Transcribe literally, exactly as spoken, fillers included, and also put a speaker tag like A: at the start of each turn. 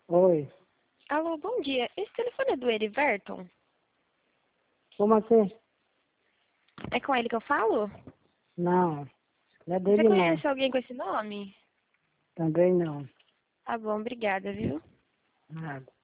A: Oi,
B: Alô, bom dia. Esse telefone é do Eriverton?
A: como assim?
B: É com ele que eu falo?
A: Não, não é
B: Você
A: dele não,
B: conhece alguém com esse nome?
A: também não.
B: Tá bom, obrigada, viu?
A: Nada.